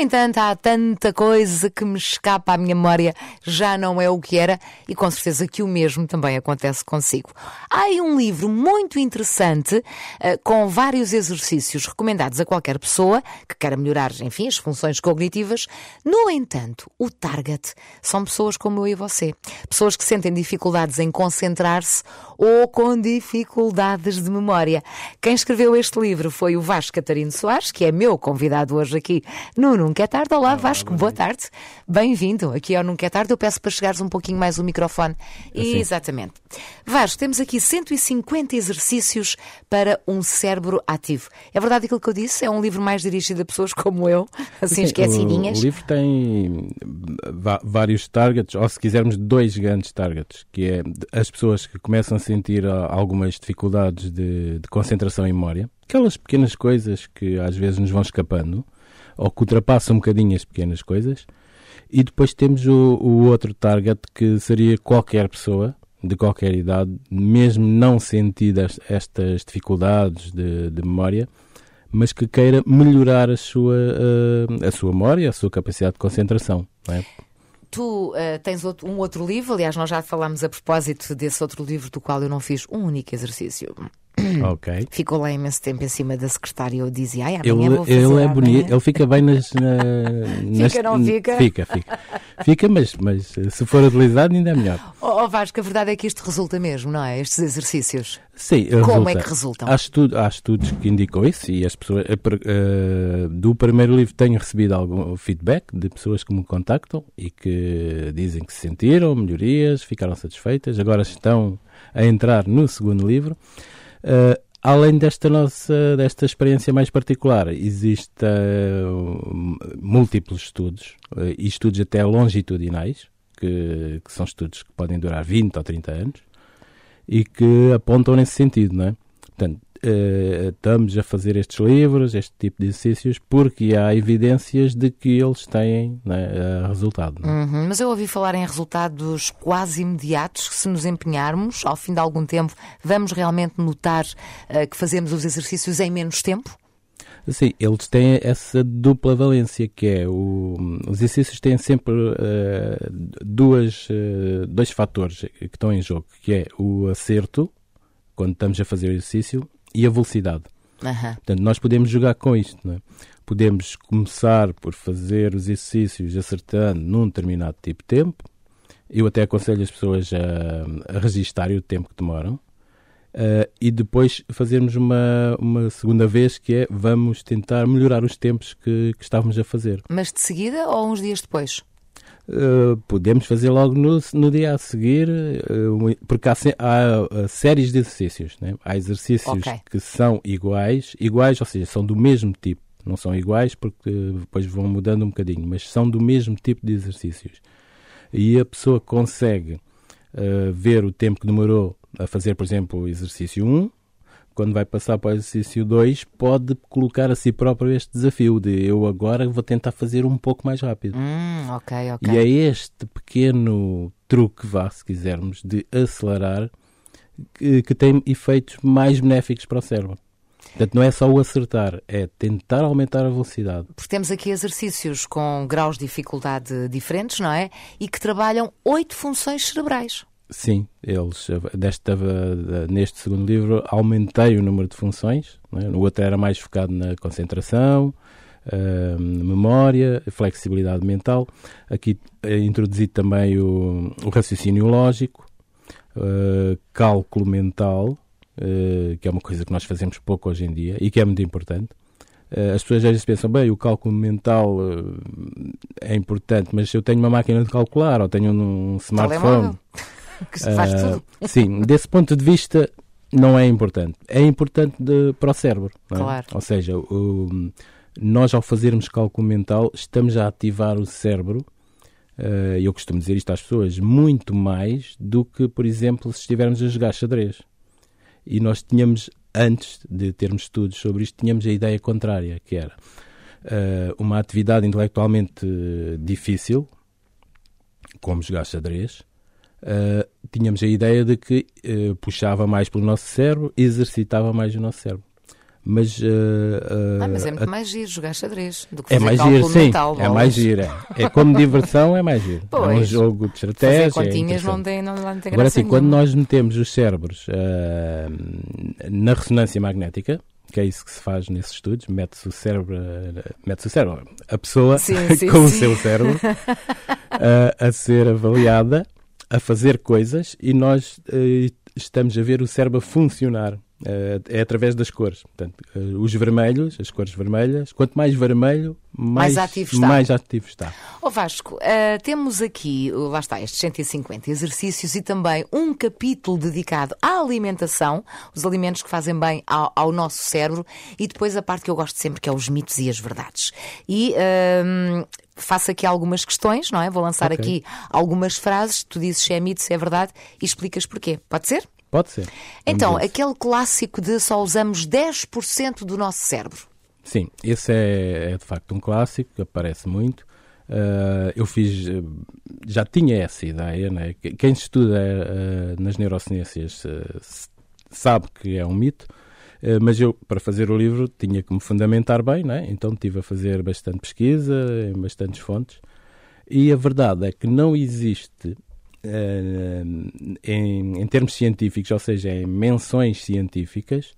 entanto, há tanta coisa que me escapa à minha memória, já não é o que era, e com certeza que o mesmo também acontece consigo. Há aí um livro muito interessante, com vários exercícios recomendados a qualquer pessoa que queira melhorar, enfim, as funções cognitivas. No entanto, o target são pessoas como eu e você. Pessoas que sentem dificuldades em concentrar-se ou com dificuldades de memória. Quem escreveu este livro foi o Vasco Catarino Soares, que é meu convidado hoje aqui no Nunca é Tarde. Olá, Vasco, boa tarde. Bem-vindo aqui ao Nunca é Tarde. Eu peço para chegares um pouquinho mais o microfone. Assim. Exatamente. Vasco, temos aqui 150 exercícios para um cérebro ativo. É verdade aquilo que eu disse? É um livro mais dirigido a pessoas como eu, assim esquecidinhas? O livro tem vários targets, ou se quisermos 2 grandes targets, que é as pessoas que começam a sentir algumas dificuldades de concentração e memória, aquelas pequenas coisas que às vezes nos vão escapando, ou que ultrapassam um bocadinho as pequenas coisas. E depois temos o outro target, que seria qualquer pessoa, de qualquer idade, mesmo não sentindo estas dificuldades de memória, mas que queira melhorar a sua memória, a sua capacidade de concentração, não é? Tu tens um outro livro, aliás, nós já falámos a propósito desse outro livro do qual eu não fiz um único exercício. Ok. Ficou lá imenso tempo em cima da secretária e eu dizia, amanhã vou fazer. Ele é bonito, ele fica bem Fica, não fica? Fica, mas se for utilizado ainda é melhor. Vasco, a verdade é que isto resulta mesmo, não é? Estes exercícios. Sim, como é que resultam? Há estudos que indicam isso, e as pessoas do primeiro livro tenho recebido algum feedback de pessoas que me contactam e que dizem que se sentiram melhorias, ficaram satisfeitas, agora estão a entrar no segundo livro. Além desta experiência mais particular, existem múltiplos estudos, e estudos até longitudinais, que são estudos que podem durar 20 ou 30 anos, e que apontam nesse sentido, não é? Portanto, estamos a fazer estes livros, este tipo de exercícios, porque há evidências de que eles têm, não é, resultado. Não é? Mas eu ouvi falar em resultados quase imediatos, que se nos empenharmos, ao fim de algum tempo, vamos realmente notar que fazemos os exercícios em menos tempo? Sim, eles têm essa dupla valência, que é os exercícios têm sempre dois fatores que estão em jogo, que é o acerto, quando estamos a fazer o exercício, e a velocidade. Portanto, nós podemos jogar com isto, não é? Podemos começar por fazer os exercícios acertando num determinado tipo de tempo. Eu até aconselho as pessoas a registarem o tempo que demoram. E depois fazermos uma segunda vez, que é vamos tentar melhorar os tempos que estávamos a fazer. Mas de seguida ou uns dias depois? Podemos fazer logo no dia a seguir, porque há séries de exercícios, né? Há exercícios que são iguais, ou seja, são do mesmo tipo. Não são iguais porque depois vão mudando um bocadinho, mas são do mesmo tipo de exercícios. E a pessoa consegue ver o tempo que demorou a fazer, por exemplo, o exercício 1, quando vai passar para o exercício 2, pode colocar a si próprio este desafio de eu agora vou tentar fazer um pouco mais rápido. Ok. E é este pequeno truque, se quisermos, de acelerar, que tem efeitos mais benéficos para o cérebro. Portanto, não é só o acertar, é tentar aumentar a velocidade. Porque temos aqui exercícios com graus de dificuldade diferentes, não é? E que trabalham 8 funções cerebrais. Sim, neste segundo livro aumentei o número de funções, não é? No outro era mais focado na concentração, memória, flexibilidade mental. Aqui introduzi também o raciocínio lógico, cálculo mental, que é uma coisa que nós fazemos pouco hoje em dia e que é muito importante. As pessoas às vezes pensam, bem, o cálculo mental é importante, mas se eu tenho uma máquina de calcular ou tenho um smartphone... que se faz tudo. Sim, desse ponto de vista não é importante. É importante para o cérebro. Não é? Claro. Ou seja, nós ao fazermos cálculo mental estamos a ativar o cérebro, e eu costumo dizer isto às pessoas, muito mais do que, por exemplo, se estivermos a jogar xadrez. E nós tínhamos, antes de termos estudos sobre isto, tínhamos a ideia contrária, que era uma atividade intelectualmente difícil, como jogar xadrez. Tínhamos a ideia de que puxava mais pelo nosso cérebro, exercitava mais o nosso cérebro. Mas, mas é muito mais giro jogar xadrez do que é fazer mais cálculo giro, sim, mental. é mais giro. É como diversão, é mais giro. Pois. É um jogo de estratégia. Fazer continhas não não tem graça Agora sim, quando nenhuma. nós metemos os cérebros na ressonância magnética, que é isso que se faz nesses estudos, mete-se o cérebro, a pessoa Sim, com o sim. seu cérebro a ser avaliada, a fazer coisas, e nós estamos a ver o cérebro a funcionar. É através das cores. Portanto, os vermelhos, as cores vermelhas, quanto mais vermelho, mais ativo está. Vasco, temos aqui, lá está, estes 150 exercícios e também um capítulo dedicado à alimentação, os alimentos que fazem bem ao nosso cérebro, e depois a parte que eu gosto sempre, que é os mitos e as verdades. E faço aqui algumas questões, não é? Vou lançar aqui algumas frases, tu dizes se é mito, se é verdade, e explicas porquê. Pode ser? Pode ser. Então, aquele clássico de só usamos 10% do nosso cérebro. Sim, esse é de facto um clássico que aparece muito. Eu já tinha essa ideia, né? Quem estuda nas neurociências sabe que é um mito, mas eu, para fazer o livro, tinha que me fundamentar bem, né? Então estive a fazer bastante pesquisa em bastantes fontes, e a verdade é que não existe, em termos científicos, ou seja, em menções científicas,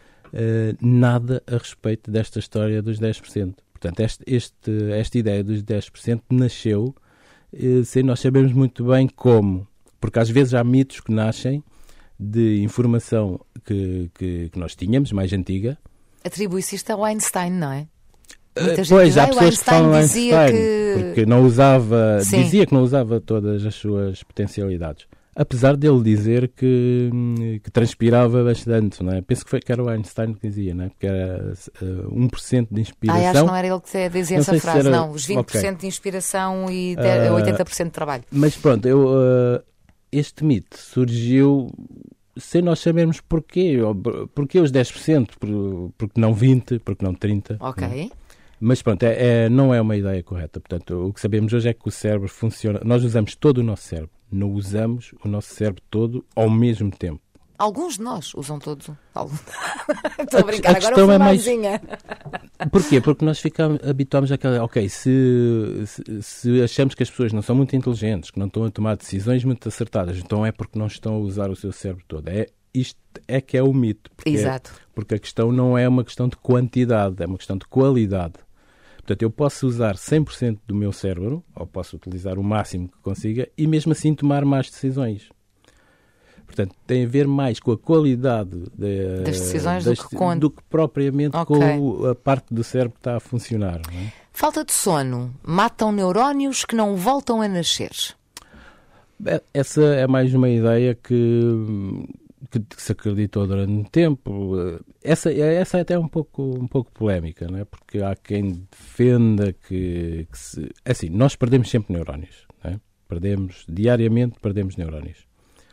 nada a respeito desta história dos 10%. Portanto, esta ideia dos 10% nasceu sem nós sabermos muito bem como. Porque às vezes há mitos que nascem de informação que nós tínhamos, mais antiga. Atribui-se isto ao Einstein, não é? Pois, há pessoas que falam Einstein, porque não usava, Sim. dizia que não usava todas as suas potencialidades. Apesar dele dizer que transpirava bastante, não é? Penso que era o Einstein que dizia, não é? Porque era 1% de inspiração. Acho que não era ele que dizia essa frase, não. Os 20% okay. de inspiração e 80% de trabalho. Mas pronto, este mito surgiu sem nós sabermos porquê. Porquê os 10%? Porque não 20%, porque não 30%. Ok. Não? Mas pronto, não é uma ideia correta. Portanto, o que sabemos hoje é que o cérebro funciona. Nós usamos todo o nosso cérebro. Não usamos o nosso cérebro todo ao mesmo tempo. Alguns de nós usam todos. Estou a brincar, agora questão fui é mais... maisinha. Porquê? Porque nós habituamos àquela... Ok, se achamos que as pessoas não são muito inteligentes, que não estão a tomar decisões muito acertadas, então é porque não estão a usar o seu cérebro todo. Isto é que é o mito. Exato. Porque a questão não é uma questão de quantidade, é uma questão de qualidade. Portanto, eu posso usar 100% do meu cérebro, ou posso utilizar o máximo que consiga, e mesmo assim tomar más decisões. Portanto, tem a ver mais com a qualidade das decisões do que propriamente com a parte do cérebro que está a funcionar. Não é? Falta de sono. Matam neurónios que não voltam a nascer. Essa é mais uma ideia que se acreditou durante um tempo. Essa é até um pouco polémica, não é? Porque há quem defenda que assim, nós perdemos sempre neurónios, não é? Diariamente perdemos neurónios.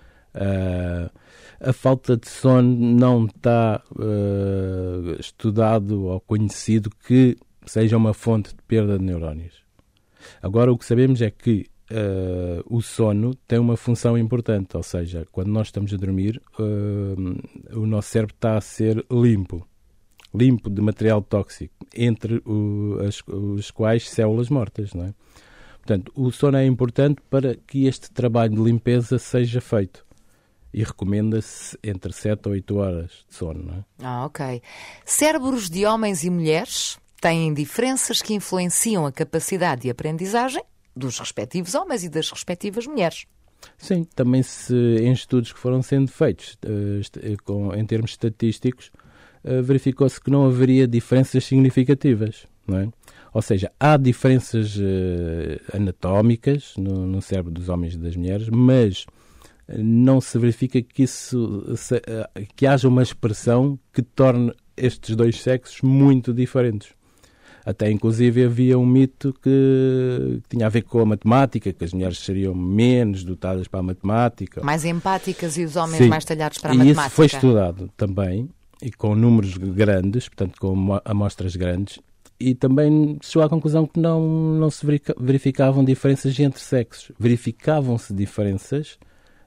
A falta de sono não está estudado ou conhecido que seja uma fonte de perda de neurónios. Agora, o que sabemos é que o sono tem uma função importante, ou seja, quando nós estamos a dormir, o nosso cérebro está a ser limpo de material tóxico, entre os quais células mortas, não é? Portanto, o sono é importante para que este trabalho de limpeza seja feito. E recomenda-se entre 7 a 8 horas de sono, não é? Ok. Cérebros de homens e mulheres têm diferenças que influenciam a capacidade de aprendizagem dos respectivos homens e das respectivas mulheres. Sim, também em estudos que foram sendo feitos em termos estatísticos, verificou-se que não haveria diferenças significativas, não é? Ou seja, há diferenças anatómicas no cérebro dos homens e das mulheres, mas não se verifica que haja uma expressão que torne estes dois sexos muito diferentes. Até, inclusive, havia um mito que tinha a ver com a matemática, que as mulheres seriam menos dotadas para a matemática. Mais empáticas e os homens Sim. mais talhados para a matemática. E isso foi estudado também, e com números grandes, portanto, com amostras grandes, e também chegou à conclusão que não se verificavam diferenças entre sexos. Verificavam-se diferenças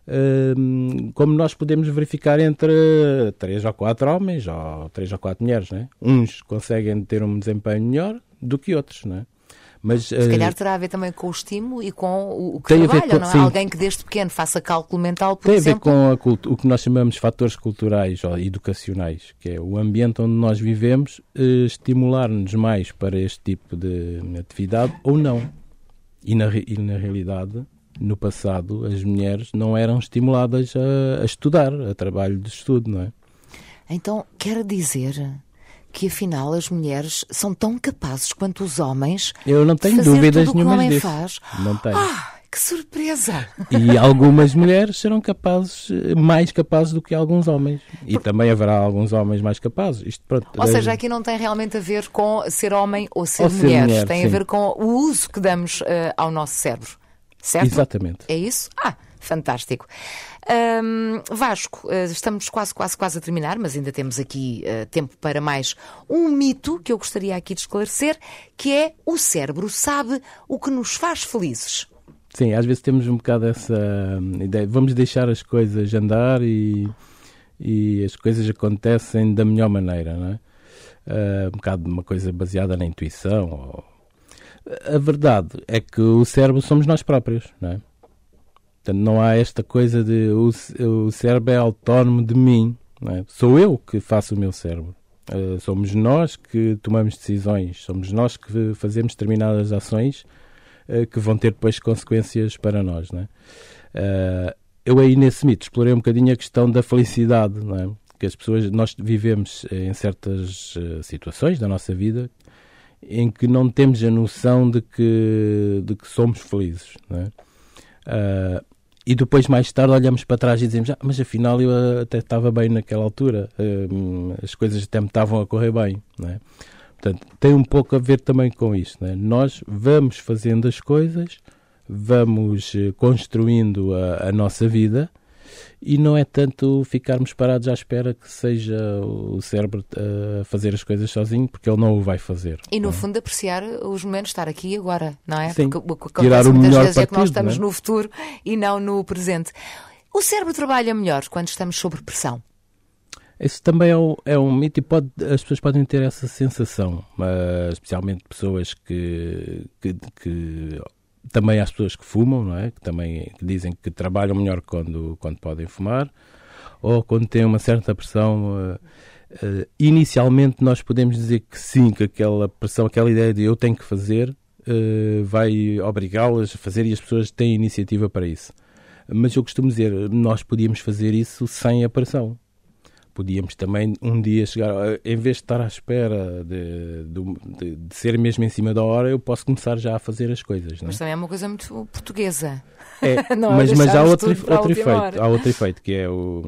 como nós podemos verificar entre 3 ou 4 homens ou 3 ou 4 mulheres, não é? Uns conseguem ter um desempenho melhor do que outros, não é? Mas, se calhar terá a ver também com o estímulo e com o que trabalham, não é? Sim. Alguém que desde pequeno faça cálculo mental, por exemplo. Tem a ver com o que nós chamamos de fatores culturais ou educacionais, que é o ambiente onde nós vivemos, estimular-nos mais para este tipo de atividade ou não. E na realidade, no passado, as mulheres não eram estimuladas a estudar, a trabalho de estudo, não é? Então, quer dizer que afinal as mulheres são tão capazes quanto os homens. Eu não tenho dúvidas nenhumas disso. Faz. Não tenho. Que surpresa! E algumas mulheres serão mais capazes do que alguns homens. E também haverá alguns homens mais capazes. Isto, pronto, ou seja, aqui não tem realmente a ver com ser homem ou ser mulher. Tem a ver com o uso que damos ao nosso cérebro. Certo? Exatamente. É isso? Fantástico. Vasco, estamos quase a terminar, mas ainda temos aqui tempo para mais um mito que eu gostaria aqui de esclarecer, que é: o cérebro sabe o que nos faz felizes. Sim, às vezes temos um bocado essa ideia. Vamos deixar as coisas andar e as coisas acontecem da melhor maneira, não é? Um bocado uma coisa baseada na intuição. A verdade é que o cérebro somos nós próprios, não é? Portanto, não há esta coisa de o cérebro é autónomo de mim, não é? Sou eu que faço o meu cérebro. Somos nós que tomamos decisões, somos nós que fazemos determinadas ações que vão ter depois consequências para nós, não é? Eu aí nesse mito explorei um bocadinho a questão da felicidade, não é? Que nós vivemos em certas situações da nossa vida em que não temos a noção de que somos felizes, não é? E depois, mais tarde, olhamos para trás e dizemos: mas afinal eu até estava bem naquela altura, as coisas até me estavam a correr bem, não é? Portanto, tem um pouco a ver também com isto, não é? Nós vamos fazendo as coisas, vamos construindo a nossa vida, e não é tanto ficarmos parados à espera que seja o cérebro a fazer as coisas sozinho, porque ele não o vai fazer. E no fundo apreciar os momentos, estar aqui e agora, não é? Sim, porque o que tirar acontece o muitas melhor vezes é que nós partido, estamos não é? no futuro e não no presente. O cérebro trabalha melhor quando estamos sob pressão? Isso também é um mito e as pessoas podem ter essa sensação, especialmente pessoas que também há pessoas que fumam, não é? Que dizem que trabalham melhor quando podem fumar, ou quando têm uma certa pressão. Inicialmente nós podemos dizer que sim, que aquela pressão, aquela ideia de eu tenho que fazer, vai obrigá-las a fazer, e as pessoas têm iniciativa para isso. Mas eu costumo dizer, nós podíamos fazer isso sem a pressão. Podíamos também um dia chegar, em vez de estar à espera de ser mesmo em cima da hora, eu posso começar já a fazer as coisas. Não é? Mas também é uma coisa muito portuguesa. Mas há outro efeito. Há outro efeito, que é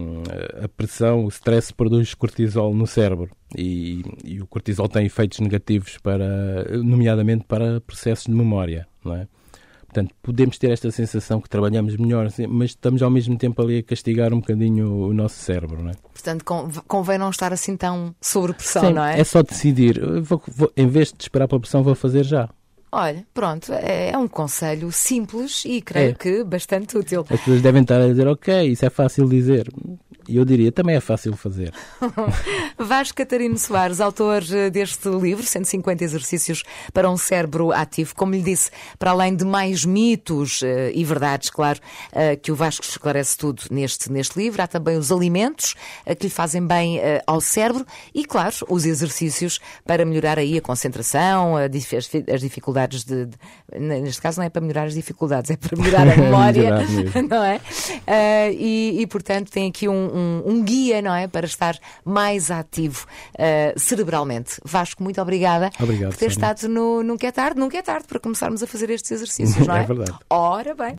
a pressão, o stress produz cortisol no cérebro. E o cortisol tem efeitos negativos, nomeadamente para processos de memória, não é? Portanto, podemos ter esta sensação que trabalhamos melhor, mas estamos ao mesmo tempo ali a castigar um bocadinho o nosso cérebro, não é? Portanto, convém não estar assim tão sob pressão, sim, não é? É só decidir. Em vez de esperar pela pressão, vou fazer já. Olha, pronto, é um conselho simples e creio que bastante útil. As pessoas devem estar a dizer, ok, isso é fácil dizer. E eu diria, também é fácil fazer. Vasco Catarino Soares, autor deste livro, 150 exercícios para um cérebro ativo. Como lhe disse, para além de mais mitos e verdades, claro, que o Vasco esclarece tudo neste livro, há também os alimentos que lhe fazem bem ao cérebro e, claro, os exercícios para melhorar aí a concentração, as dificuldades neste caso não é para melhorar as dificuldades, é para melhorar a memória, não é? E, portanto, tem aqui um guia, não é? Para estar mais ativo cerebralmente. Vasco, muito obrigada por ter estado no Nunca é Tarde para começarmos a fazer estes exercícios, não é? É verdade. Ora bem.